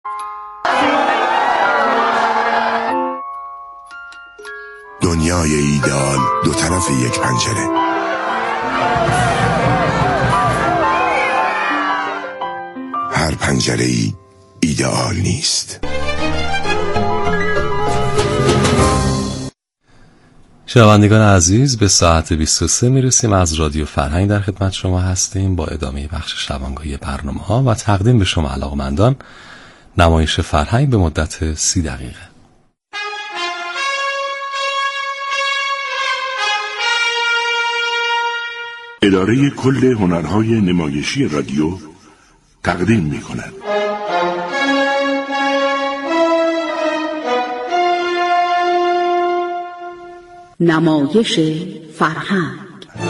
دنیای ایدئال دو طرف یک پنجره. هر پنجره‌ای ایدئال نیست. شنوندگان عزیز، به ساعت 23 میرسیم. از رادیو فرهنگ در خدمت شما هستیم با ادامه بخش شبانگاهی برنامه‌ها و تقدیم به شما علاقه‌مندان نمایش فرهنگ به مدت 30 دقیقه. اداره کل هنرهای نمایشی رادیو تقدیم می‌کند. نمایش فرهنگ.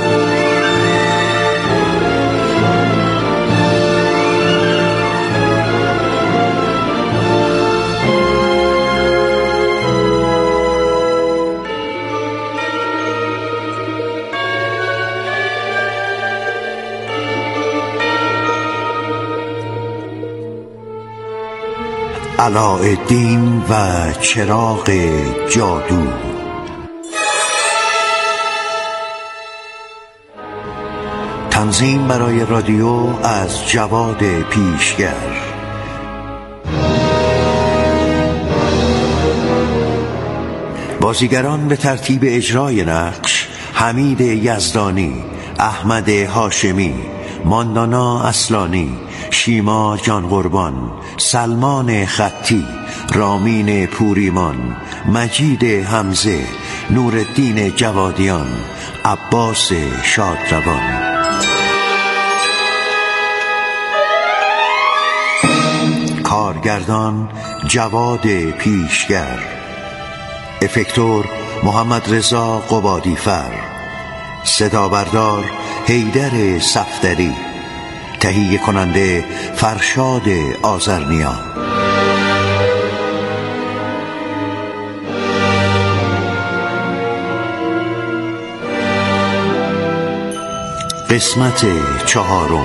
علاءالدین و چراغ جادو. تنظیم برای رادیو از جواد پیشگر. بازیگران به ترتیب اجرای نقش: حمید یزدانی، احمد هاشمی، ماندانا اصلانی، شیما جانقربان، سلمان خطی، رامین پوریمان، مجید حمزه، نورالدین جوادیان، عباس شادروان. کارگردان جواد پیشگر. افکتور محمد رضا قبادیفر. صدا بردار حیدر صفدری. تهیه کننده فرشاد آذرنیا. قسمت 4.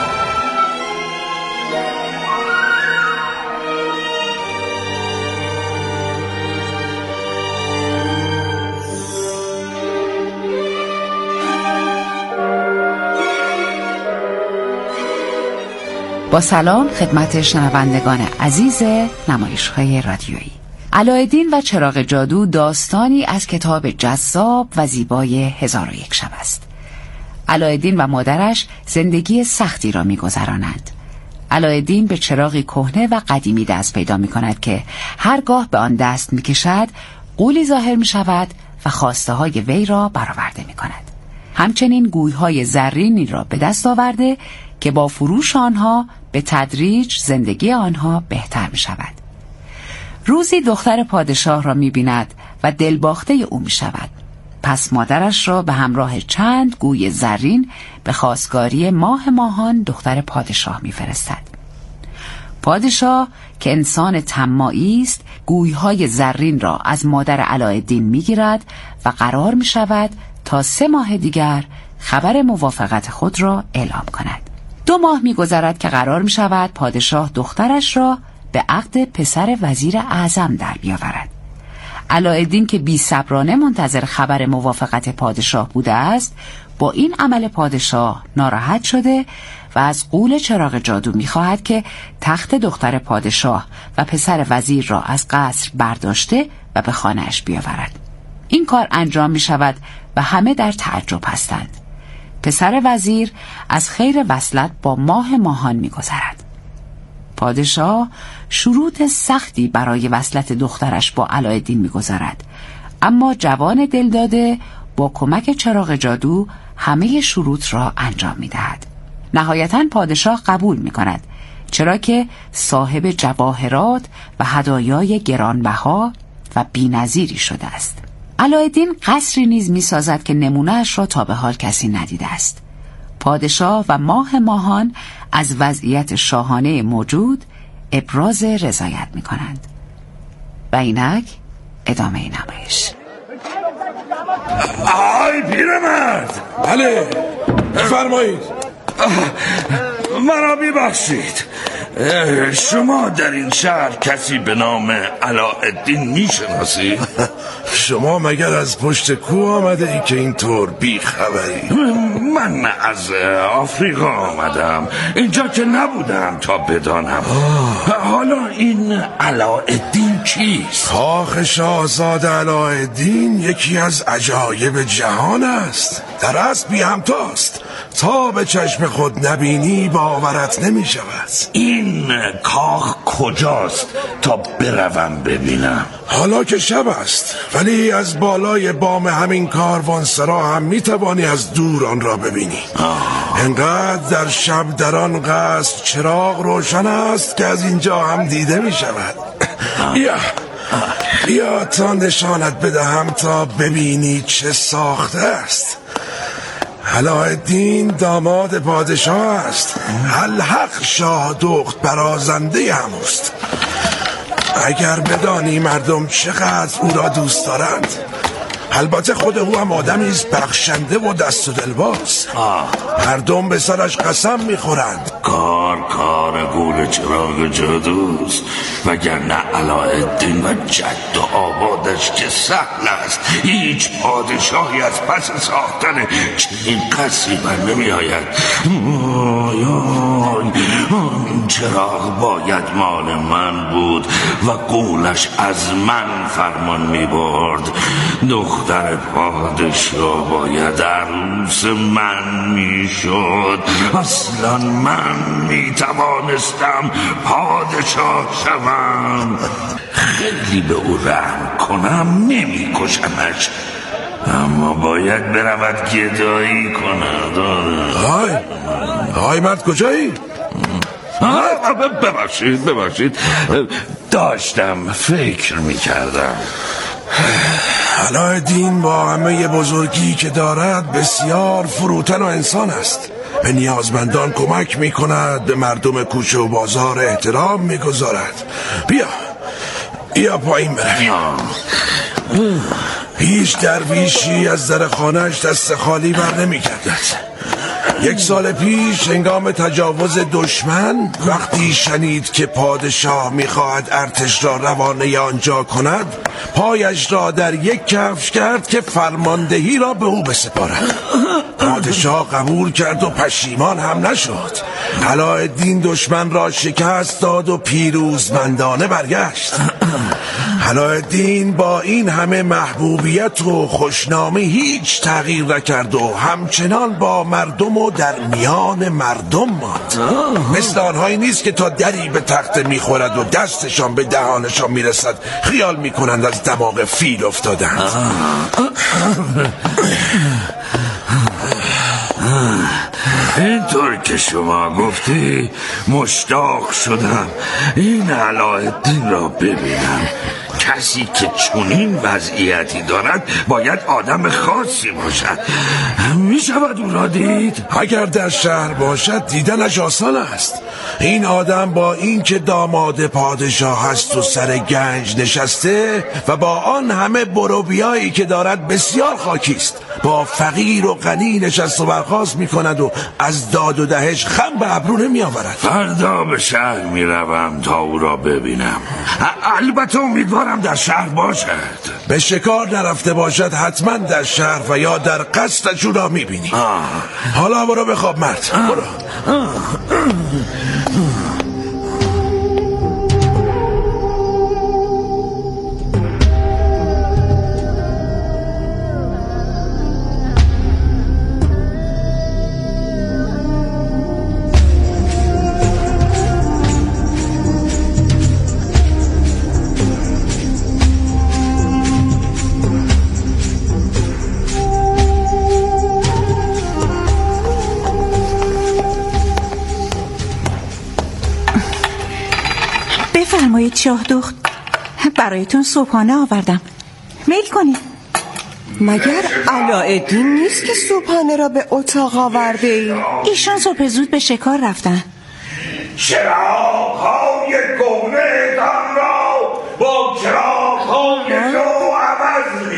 با سلام خدمت شنوندگان عزیز نمایش‌های رادیویی. علاءالدین و چراغ جادو داستانی از کتاب جذاب و زیبای 1001 شب است. علاءالدین و مادرش زندگی سختی را می‌گذرانند. علاءالدین به چراغی کهنه و قدیمی دست پیدا می‌کند که هرگاه به آن دست می‌کشد غولی ظاهر می‌شود و خواسته‌های وی را برآورده می‌کند. همچنین گوی‌های زرینی را به دست آورده که با فروش آنها به تدریج زندگی آنها بهتر می شود. روزی دختر پادشاه را می بیند و دلباخته او می شود. پس مادرش را به همراه چند گوی زرین به خواستگاری ماه ماهان دختر پادشاه می فرستد. پادشاه که انسان طماعی است گویهای زرین را از مادر علاءالدین می گیرد و قرار می شود تا 3 ماه دیگر خبر موافقت خود را اعلام کند. 2 ماه می‌گذرد که قرار می‌شود پادشاه دخترش را به عقد پسر وزیر اعظم در بیاورد. علاءالدین که بی‌صبرانه منتظر خبر موافقت پادشاه بوده است، با این عمل پادشاه ناراحت شده و از غول چراغ جادو می‌خواهد که تخت دختر پادشاه و پسر وزیر را از قصر برداشته و به خانه‌اش بیاورد. این کار انجام می‌شود و همه در تعجب هستند. پسر وزیر از خیر وصلت با ماه ماهان می‌گذرد. پادشاه شروط سختی برای وصلت دخترش با علاءالدین می‌گذارد، اما جوان دلداده با کمک چراغ جادو همه شروط را انجام می‌دهد. نهایتاً پادشاه قبول می‌کند، چرا که صاحب جواهرات و هدایای گرانبها و بی‌نظیری شده است. علاءالدین قصری نیز می‌سازد که نمونه‌اش را تا به حال کسی ندیده است. پادشاه و ماه ماهان از وضعیت شاهانه موجود ابراز رضایت می‌کنند. و اینک ادامه نمایش. آی پیرمرد. بله بفرمایید. مرا میبخشید، شما در این شهر کسی به نام علاءالدین میشناسی؟ شما مگر از پشت کوه آمده ای که اینطور بی خبری؟ من از آفریقا آمدم، اینجا که نبودم تا بدانم. حالا این علاءالدین چیست؟ کاخ شاهزاده علاءالدین یکی از عجایب جهان است. در اصل بی همتاست، تا به چشم خود نبینی باورت نمی شود. این کاخ کجاست تا بروم ببینم؟ حالا که شب است، ولی از بالای بام همین کاروانسرا هم می توانی از دور آن را ببینی. انقدر در شب در آن قصر چراغ روشن است که از اینجا هم دیده می شود. بیا تا نشانت بدهم تا ببینی چه ساخته است. علاءالدین داماد پادشاه است. الحق شاه دخت برازنده هموست. اگر بدانی مردم چقدر او را دوست دارند. البته خود او هم آدمی است بخشنده و دست و دلباز. مردم به سرش قسم میخورند. کار گول چراغ جادوست، وگرنه علاءالدین و جد و آبادش که سهل است. هیچ پادشاهی از پس ساختن چنین قصری بر نمی آید. چراغ باید مال من بود و قولش از من فرمان می برد. دختر پادشاه باید عروس من می شد. اصلا من می توانستم پادشاه شوم. خیلی به او رحم کنم نمی کشمش، اما باید برود گدایی کند. های مرد کجایی؟ ببخشید داشتم فکر می کردم. علاءالدین با همه بزرگی که دارد بسیار فروتن و انسان است. به نیازمندان کمک می کند، به مردم کوچه و بازار احترام می گذارد. بیا پایین برویم. هیچ درویشی از در خانهش دست خالی بر نمی گردد. 1 سال پیش هنگام تجاوز دشمن، وقتی شنید که پادشاه میخواهد ارتش را روانه آنجا کند، پایش را در یک کفش کرد که فرماندهی را به او بسپارد. پادشاه قبول کرد و پشیمان هم نشد. علاءالدین دشمن را شکست داد و پیروزمندانه برگشت. علاءالدین با این همه محبوبیت و خوشنامی هیچ تغییر نکرد و همچنان با مردم و در میان مردم ماند. مثل آنهایی نیست که تا دری به تخت میخورد و دستشان به دهانشان میرسد خیال میکنند از دماغ فیل افتادند. اینطور که شما گفتی مشتاق شدم این علاءالدین را ببینم. کسی که چنین وضعیتی دارد باید آدم خاصی باشد. می شود او را دید؟ اگر در شهر باشد دیدنش آسان است. این آدم با این که داماد پادشاه هست و سر گنج نشسته و با آن همه بروبیایی که دارد بسیار خاکی است. با فقیر و غنی نشست و برخاست می کند و از داد و دهش خم به ابرو نمی آورد. فردا به شهر می روم تا او را ببینم. البته امیدوارم در شهر باشد. به شکار نرفته باشد حتما در شهر و یا در قصدش او را می بینی. حالا برو بخواب مرد. برو. بفرمایید شاه دخت، برایتون صبحانه آوردم، میل کنید. مگر علاءالدین نیست که صبحانه را به اتاق آورده ای؟ ایشان صبح زود به شکار رفتن. چراغ‌های گونه‌تان را با چراغ‌های نو عوض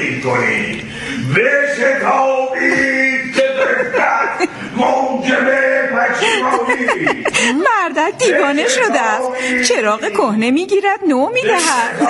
می‌کنید. بشتابید که بهتر موجب مردک دیوانه شده است. چراغ کهنه میگیرد نو میدهد.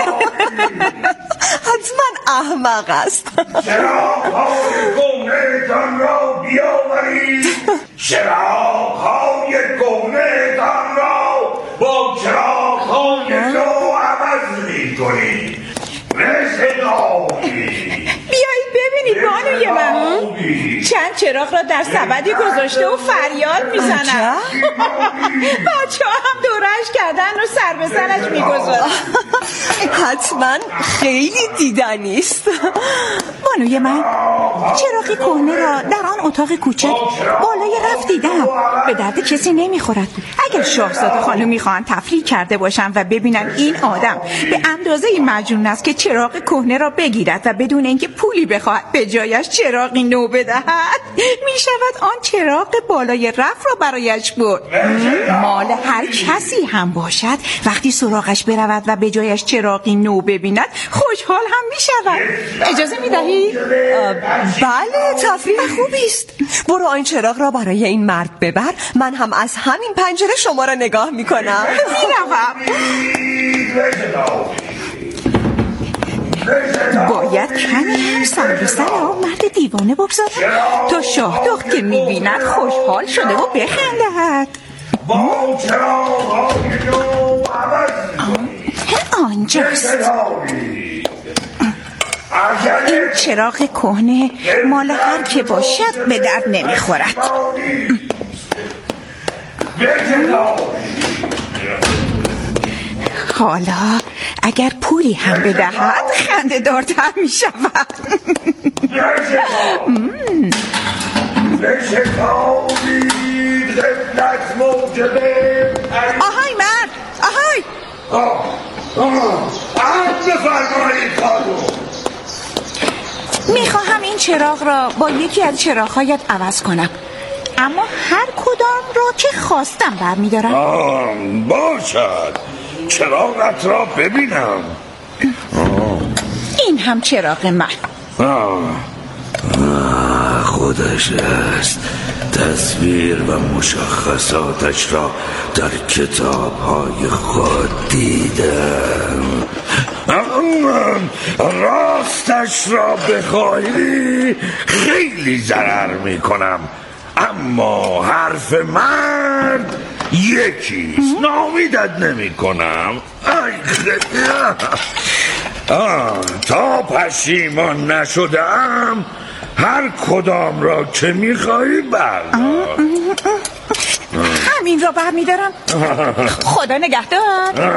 حتما احمق است. چراغ‌های کهنه‌تان را بیاورید. چراغ‌های کهنه‌تان را با چراغ‌های نو عوض می‌کنید. مثل آبی. بیایید ببینید بانوی من چند چراغ را در سبدی گذاشته و فریاد میزند. بچه ها هم دورش کردن و سر به سرش میگذارن. حتما خیلی دیدنی است. بانوی من چراغ کهنه را در آن اتاق کوچک بالای رف دیدم. به درد کسی نمیخورد. اگر شاهزاده خانم میخواهند تفریح کرده باشن و ببینن این آدم به اندازه مجنون است که چراغ کهنه را بگیرد و بدون اینکه پولی بخواهد به جایش چراغی نو بدهد، میشود آن چراغ بالای رف را برایش برد. مال هر کسی هم باشد وقتی سراغش برود و به جایش چراغی نو ببیند خوشحال هم میشود. اجازه میدهی؟ بله، تفریح خوبی است. برو این چراغ را برای این مرد ببر. من هم از همین پنجره شما را نگاه میکنم. میروم. باید کمی هم سر به سر آن مرد دیوانه بگذارم تا شاه دخت که میبیند خوشحال شده و بخندهد. آنجاست. این چراغ کهنه مال هر که باشد به درد نمیخورد. حالا اگر پولی هم بدهد خنده دارتر می شود. آهای مرد، آهای. میخواهم این چراغ را با یکی از چراغ‌هایت عوض کنم، اما هر کدام را که خواستم برمیدارم. باشد، چراغت را ببینم. این هم چراغ من. خودش است. تصویر و مشخصاتش را در کتاب‌های خود دیدم. راستش را بخواهی خیلی ضرر میکنم، اما حرف مرد یکیست. نامیدت نمی کنم. تا پشیمان نشدم هر کدام را که میخوایی بردار. همین را برمیدارم. خدا نگهدار.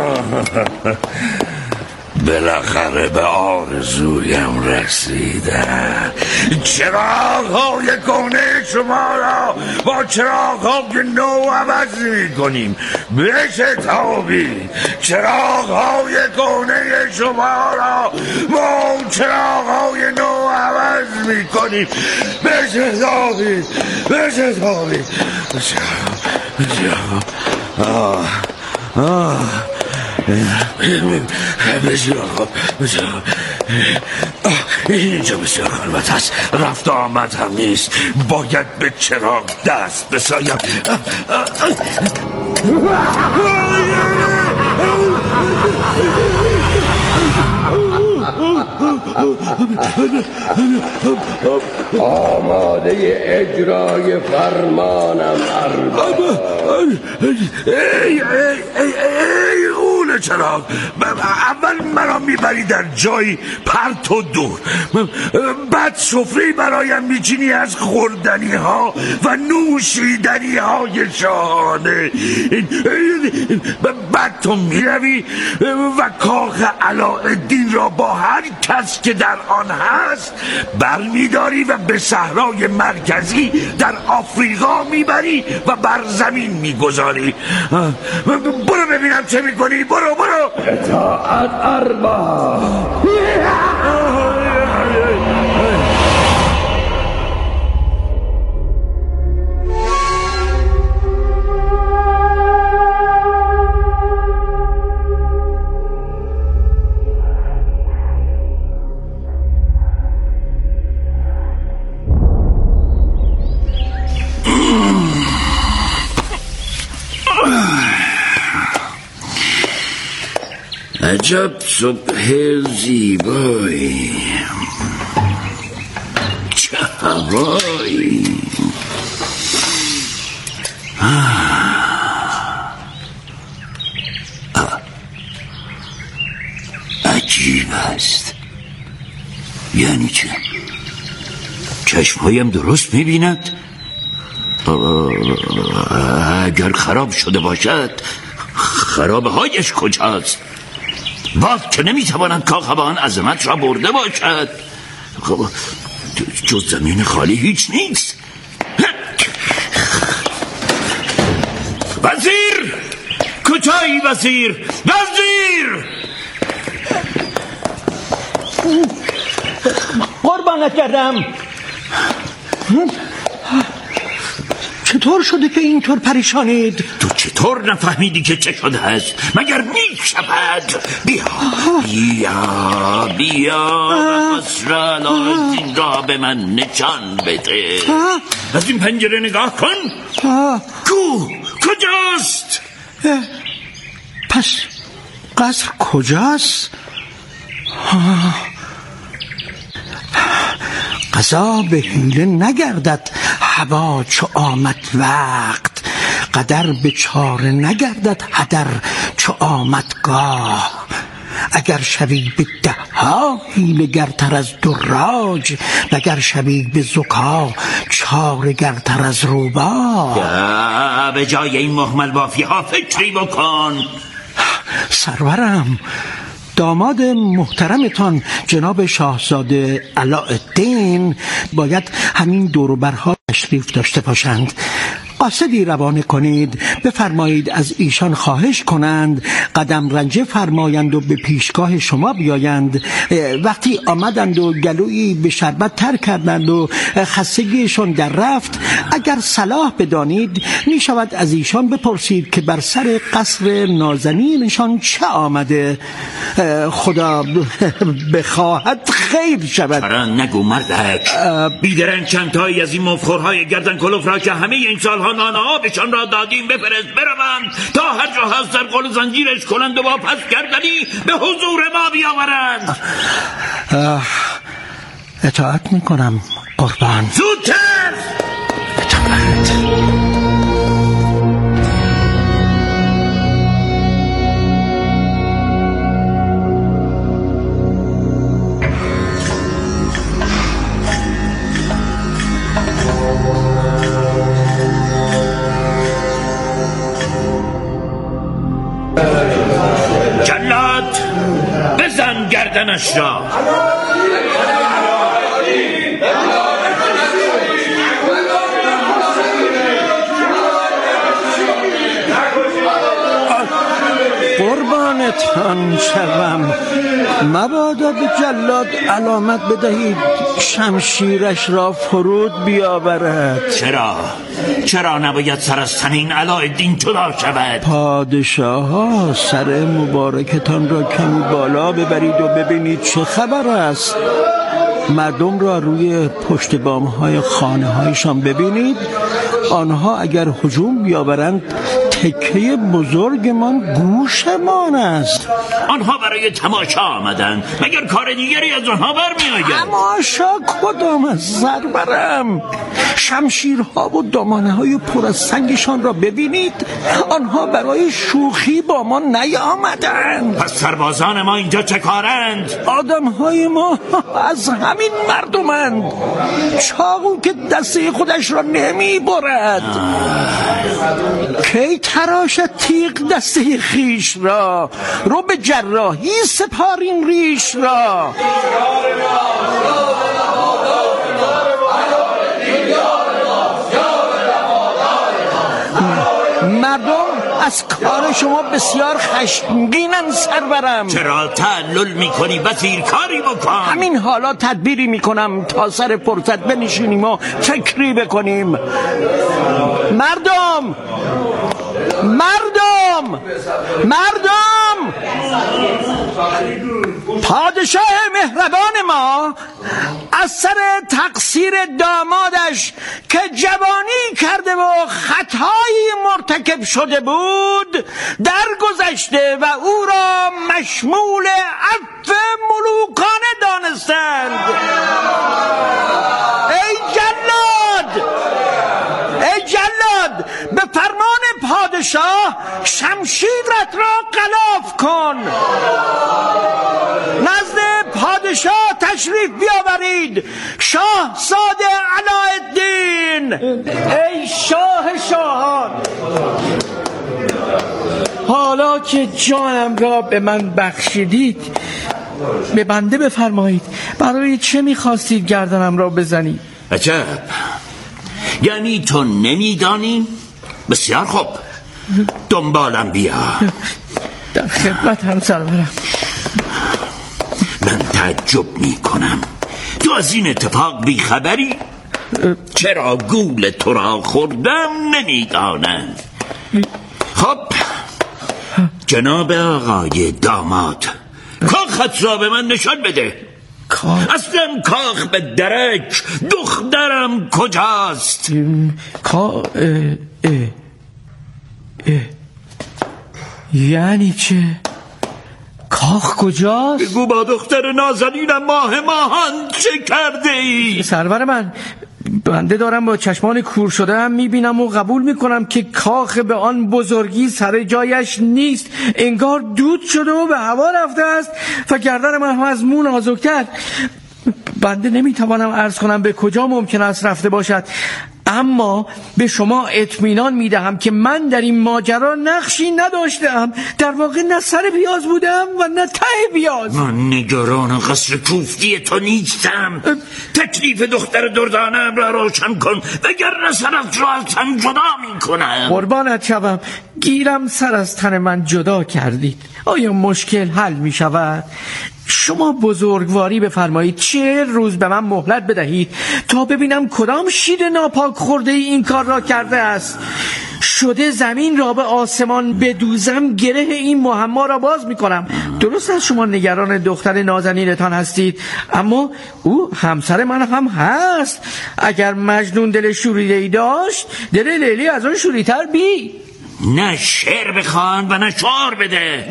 بالاخره به آرزویم رسیدم. چراغ‌های کهنه شما را با چراغ‌های نو عوض می‌کنیم. بشتابید. چراغ‌های کهنه شما را با چراغ‌های نو عوض می‌کنیم. بشتابید. بشتابید. اینجا بسیار خلوت است. رفت آمد هم نیست. باید به چراغ دست بسایم. آماده اجرای فرمانم ارباب. ای اول چراغ، اول مرا میبری در جایی پرت و دور، بعد سفره برایم میچینی از خوردنی ها و نوشیدنی های شاهانه، بعد تو میروی و کاخ علاءالدین را با هر کس که در آن هست برمیداری و به صحرای مرکزی در آفریقا میبری و بر زمین میگذاری. برو ببینم چه میکنی. برو. اطاعت ارباب. عجب صبح زیبایی، چه هوایی. عجیب است. یعنی چه؟ چشمهایم درست می‌بیند؟ اگر خراب شده باشد خرابه هایش کجاست؟ باد که نمیتواند کاخ با آن عظمت را برده باشد. جز زمین خالی هیچ نیست. وزیر! کجایی وزیر؟ وزیر! قربانت کردم. چطور شده که اینطور پریشانید؟ تو چطور نفهمیدی که چه شده است؟ مگر میشود؟ بیا قصر علاءالدین را به من نشان بده. از این پنجره نگاه کن. کجاست؟ پس قصر کجاست؟ قضا به حیله نگردد، هوا چو آمد وقت. قدر به چاره نگردد، هدر چو آمد گاه. اگر شوی به دهها حیله گرتر از دراج، وگر شوی به زکا چاره گرتر از روباه. به جای این مهمل بافی ها فکری بکن. سرورم، داماد محترمتان جناب شاهزاده علاءالدین باید همین دور و برها تشریف داشته باشند. قاصدی روانه کنید، بفرمایید از ایشان خواهش کنند قدم رنجه فرمایند و به پیشگاه شما بیایند. وقتی آمدند و گلویی به شربت تر کردند و خستگیشان در رفت، اگر صلاح بدانید می شود از ایشان بپرسید که بر سر قصر نازنینشان چه آمده. خدا بخواهد خیر شود. فران نگو مردک. بیدرنگ چندتایی از این مفخورهای گردن کلوف را که همه این سالها نانه ها بهشان را دادیم بفرست بروند تا هر جا هست در قل زنجیرش کنند و با پس گردنی به حضور ما بیاورند. اطاعت میکنم قربان. زودتر. اطاعت. جلاد بزن گردنش را. قربانتان شوم، مبادا به جلاد علامت بدهید شمشیرش را فرود بیاورد. چرا نباید سر از تن این علاءالدین جدا شود؟ پادشاه ها سر مبارکتان را کمی بالا ببرید و ببینید چه خبر است. مردم را روی پشت بام‌های خانه‌هایشان ببینید. آنها اگر هجوم بیاورند تکه بزرگمان گوشمان است. آنها برای تماشا آمدند، مگر کار دیگری از آنها برمی آید؟ تماشا کدام از سرورم؟ شمشیرها و دامانه های پر از سنگشان را ببینید. آنها برای شوخی با ما نیامدند. پس سربازان ما اینجا چه کارند؟ آدم های ما از همین مردمند. چاقو که دسته خودش را نمی برد. کی تراشد تیغ دسته خیش را؟ رو به جراحی سپاریم ریش را. مردم از کار شما بسیار خشمگینن سرورم. چرا تعلل میکنی وزیر؟ کاری بکن. همین حالا تدبیری میکنم تا سر فرصت بنشینیم و فکری بکنیم. مردم پادشاه مهربان ما از سر تقصیر دامادش که جوانی کرده و خطایی مرتکب شده بود درگذشته و او را مشمول عفو ملوکانه دانستند. ای جلاد به فرمان پادشاه شمشیرت را غلاف کن. نزد پادشاه تشریف بیاورید شاهزاده علاءالدین. ای شاه شاهان، حالا که جانم را به من بخشیدید به بنده بفرمایید برای چه میخواستید گردنم را بزنید؟ عجب، یعنی تو نمیدانی؟ بسیار خوب، دنبالم بیا. در خدمت هم سرورم. من تعجب میکنم تو از این اتفاق بیخبری؟ چرا گول تو را خوردم نمیدانند؟ خب جناب آقای داماد، کاخت را به من نشان بده. اصلا کاخ به درک، دخترم کجاست؟ یعنی چه؟ کاخ کجاست؟ بگو با دختر نازنینم ماهان چه کرده ای؟ سرور من، بنده دارم با چشمان کور شده هم میبینم و قبول میکنم که کاخ به آن بزرگی سر جایش نیست. انگار دود شده و به هوا رفته است و گردن من هم از مو نازکتر. بنده نمیتوانم عرض کنم به کجا ممکن است رفته باشد، اما به شما اطمینان میدهم که من در این ماجرا نقشی نداشتم. در واقع نه سر پیاز بودم و نه ته پیاز. من نگران قصر کوفتی تو نیستم. تکلیف دختر دردانم را روشن کن وگرنه سرت را از تن جدا میکنم. قربانت شوم، گیرم سر از تن من جدا کردید. آیا مشکل حل میشود؟ شما بزرگواری بفرمایید 40 روز به من مهلت بدهید تا ببینم کدام شیر ناپاک خورده این کار را کرده است. شده زمین را به آسمان بدوزم گره این معما را باز میکنم. درست است شما نگران دختر نازنینتان هستید، اما او همسر من هم هست. اگر مجنون دل شوریده‌ای داشت، دل لیلی از آن شوری‌تر بی. نه شعر بخوان و نه شعر بده.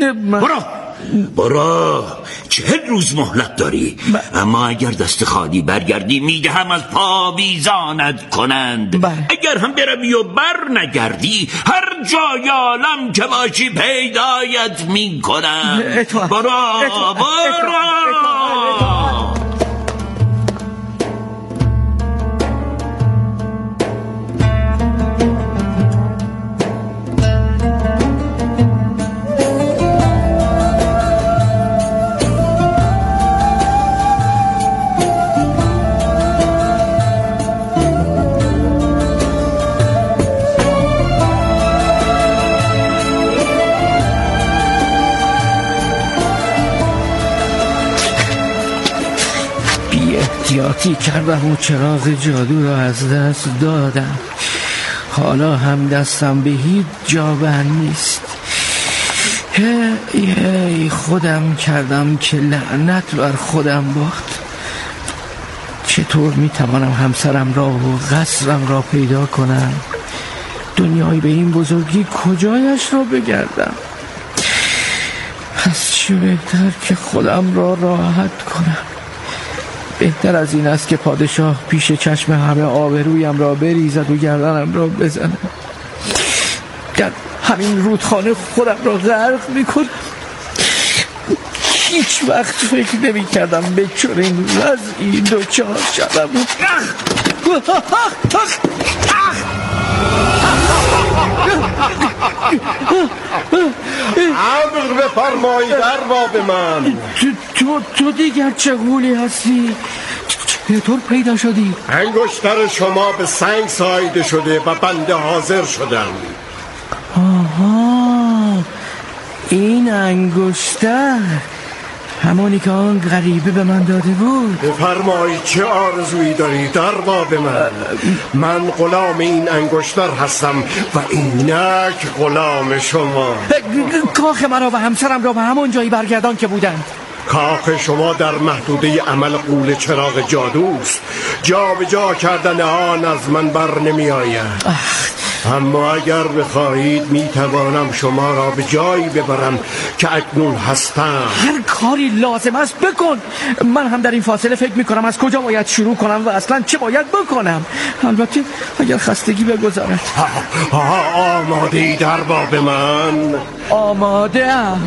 برو 40 روز مهلت داری. اما اگر دست خالی برگردی میدهم از پا بیزانت کنند. اگر هم بروی و بر نگردی هر جای عالم که باشی پیدایت میکنم. برو. احتیاطی کردم و چراغ جادو را از دست دادم. حالا هم دستم به هیچ جا بند نیست. هی خودم کردم که لعنت بر خودم باد. چطور میتوانم همسرم را و قصرم را پیدا کنم؟ دنیای به این بزرگی کجایش را بگردم؟ پس چه بهتر که خودم را راحت کنم. بهتر از این است که پادشاه پیش چشم همه آبرویم را بریزد و گردنم را بزند. در همین رودخانه خودم را غرق میکنم. هیچ وقت فکر نمی کردم به چنین وضعی دوچار شدم. امر بفرمایی در باب من. تو دیگر چه غولی هستی؟ چطور پیدا شدی؟ انگشتر شما به سنگ ساییده شده و بنده حاضر شدم. آها، این انگشتر همونی که آن غریبه به من داده بود. بفرمایید چه آرزویی داری در باب من غلام این انگشتر هستم و اینک غلام شما. کاخ مرا و همسرم را به همون جایی برگردان که بودند. کاخ شما در محدوده عمل غول چراغ جادوست. جا به جا کردن آن از من بر نمی آید. اما اگر بخواهید می توانم شما را به جایی ببرم که اکنون هستم. هر کاری لازم است بکن. من هم در این فاصله فکر می کنم از کجا باید شروع کنم و اصلا چه باید بکنم. البته اگر خستگی بگذارد. آماده ای در باب من؟ آماده ام.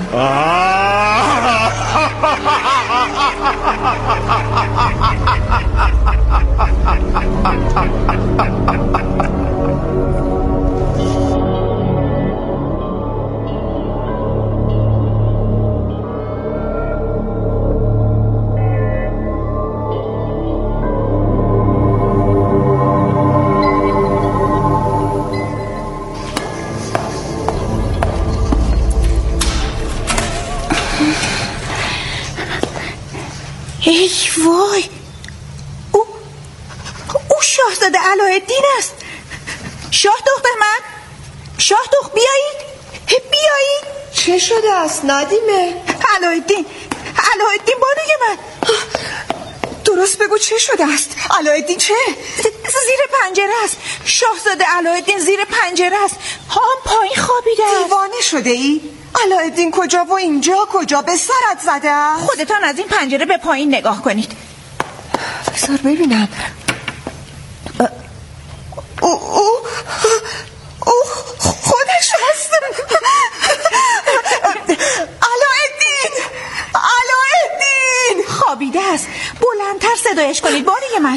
ای وای، او شاهزاده علاءالدین است. شاه دختر من، شاه دختر بیایید. چه شده است ندیمه؟ علاءالدین بانوی من. درست بگو چه شده است؟ علاءالدین چه؟ زیر پنجره است. شاهزاده علاءالدین زیر پنجره است. هم پایین خوابیده است. دیوانه شده ای؟ علاءالدین کجا و اینجا کجا؟ به سرت زده است؟ خودتان از این پنجره به پایین نگاه کنید. بذار ببینم. او خودش هست. علاءالدین خوابیده است. بلندتر صدایش کنید بانوی من.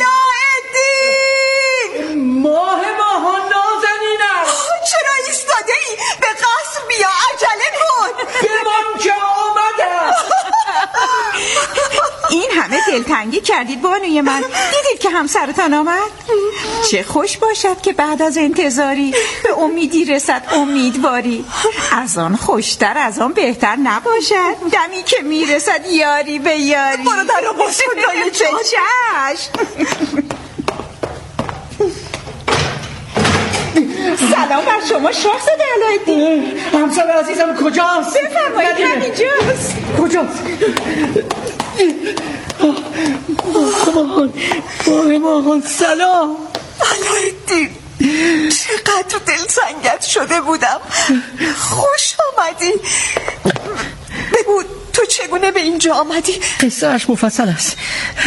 علاءالدین ماهان نازنینم. چرا ایستاده ای؟ به قصر بیا، عجله کن. بمان که آمدم. این همه دلتنگی کردید بانوی من. دیدید که همسرتان آمد؟ چه خوش باشد که بعد از انتظاری به امیدی رسد امیدواری. از آن خوشتر از آن بهتر نباشد دمی که میرسد یاری به یاری. برو در رو باز کن دایی چشم. سلام بر شما شاهزاده علاءالدین. همسر عزیزم کجاست؟ بفرمایید همینجاست. کجاست؟ ماهان سلام. علاءالدین چقدر دلتنگت شده بودم. خوش آمدی. بگو تو چگونه به اینجا آمدی؟ قصه‌اش مفصل است.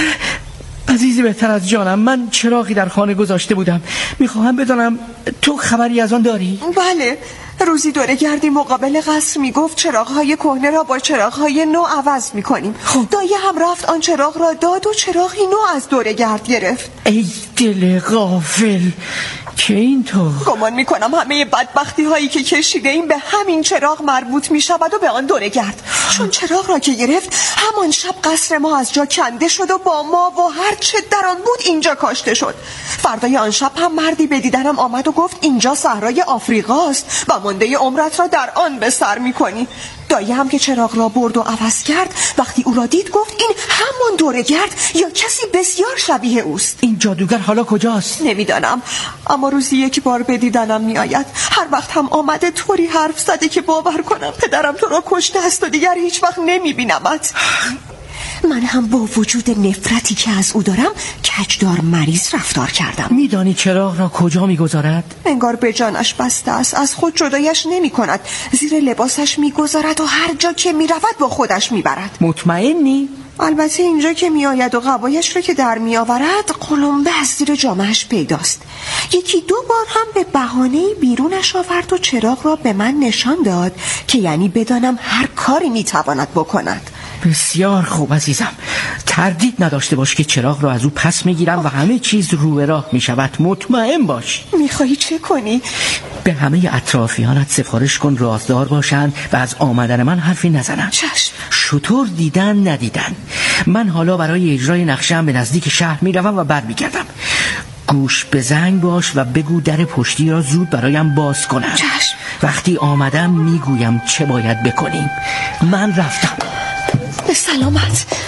عزیزی بهتر از جانم، من چراغی در خانه گذاشته بودم. میخواهم بدانم تو خبری از آن داری؟ بله، روزی دوره‌گردی مقابل قصر میگفت چراغ‌های کهنه را با چراغ‌های نو عوض می‌کنیم. دایی هم رفت آن چراغ را داد و چراغی نو از دوره‌گرد گرفت. ای دل غافل، که اینطور؟ گمان میکنم همه بدبختی هایی که کشیده این به همین چراغ مربوط میشود و به آن دوره‌گرد. چون چراغ را که گرفت همان شب قصر ما از جا کنده شد و با ما و هر چه در آن بود اینجا کاشته شد. فردای آن شب هم مردی به دیدنم آمد و گفت اینجا صحرای آفریقاست و مانده عمرت را در آن به سر میکنی. دایی هم که چراغ را برد و عوض کرد، وقتی او را دید گفت این همان دوره‌گرد یا کسی بسیار شبیه اوست. این جادوگر حالا کجاست؟ نمیدانم، اما روزی یک بار به دیدنم میآید. هر وقت هم آمده طوری حرف زده که باور کنم پدرم تو را کشته است و دیگر هیچ وقت نمیبینمت. من هم با وجود نفرتی که از او دارم کجدار مریض رفتار کردم. میدانی چراغ را کجا میگذارد؟ انگار به جانش بسته است. از خود جدایش نمی کند. زیر لباسش میگذارد و هر جا که میرود با خودش میبرد. مطمئنی؟ البته اینجا که میآید و قبایش را که در میآورد قلمبه از زیر جامهش پیداست. یکی دو بار هم به بهانه‌ای بیرونش آورد و چراغ را به من نشان داد که یعنی بدانم هر کاری میتواند بکند. بسیار خوب عزیزم، تردید نداشته باش که چراغ را از او پس میگیرم و همه چیز رو به راه میشود. مطمئن باش. میخواهی چه کنی؟ به همه اطرافیانت سفارش کن رازدار باشند و از آمدن من حرفی نزنند. چشم. شطور دیدن ندیدن. من حالا برای اجرای نقشه‌ام به نزدیک شهر میروم و برمیگردم. گوش به زنگ باش و بگو در پشتی را زود برایم باز کنم. چشم. وقتی آمدم میگویم چه باید بکنیم. من رفتم. به سلامت.